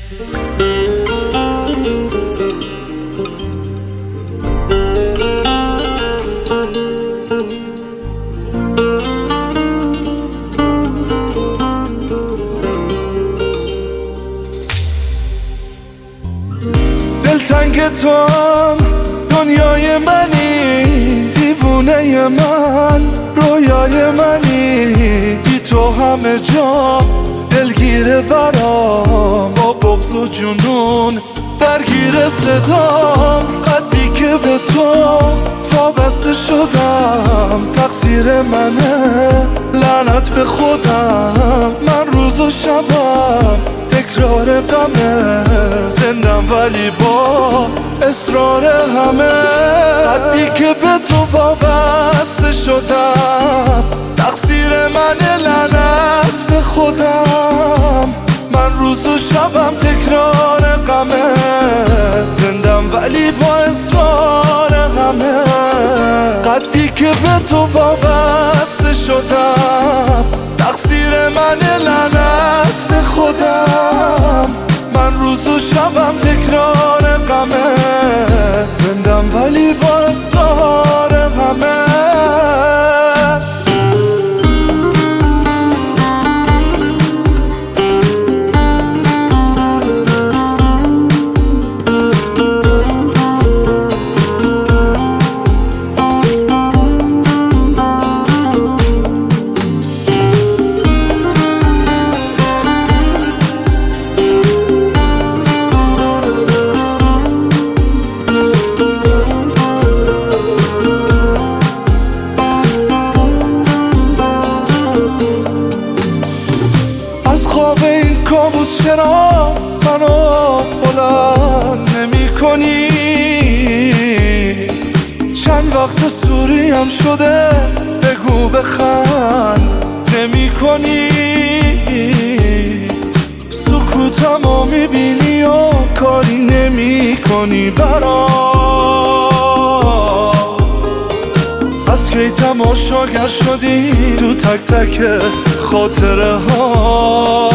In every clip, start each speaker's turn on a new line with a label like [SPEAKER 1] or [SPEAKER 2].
[SPEAKER 1] دلتنگ توام، دنیای منی، دیوونه من، رویای منی، بی تو همه جا دلگیره برام، با بغض و جنون درگیر صدام. قدی که به تو وابسته شدم، تقصیر منه، لعنت به خودم. من روز و شبم تکرار غمه، زندم ولی با اصرار همه. قدی که به تو وابسته شدم، تقصیر منه، لعنت به خودم. من روز و شبم تکرار غمه، زندم ولی با اصرار همه. قدی که به تو وابسته شدم، تقصیر منه، لعنت به خودم. من روز و شبم تکرار غمه، زندم ولی با اصرار همه. کابوس چرا منو بلند نمی کنی؟ چند وقت سوریم شده، بگو بخند نمی کنی. سکوتمو میبینی و کاری نمی کنی برام. از کی تماشاگر شدی تو تک تک خاطره ها.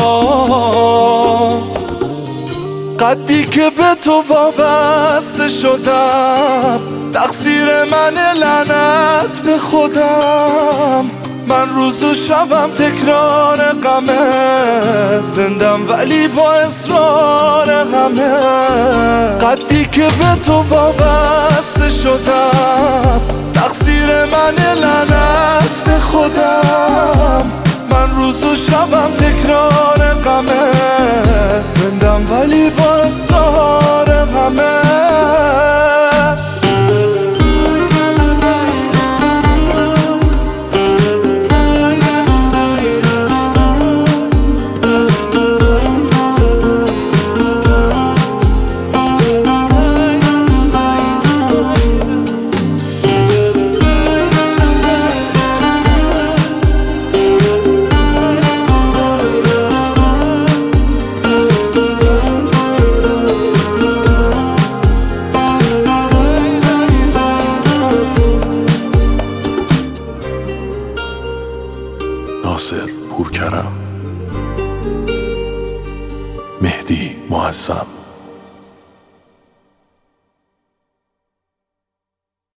[SPEAKER 1] قدی که به تو وابسته شدم، تقصیر منه، لعنت به خودم. من روز و شبم تکرار غمه، زندم ولی با اصرار همه. قدی که به تو وابسته شدم، تقصیر منه، لعنت به خودم. من روز و شبم تکرار غمه، زندم ولی با اصرار همه.
[SPEAKER 2] ناصر پورکرم، مهدی معظم.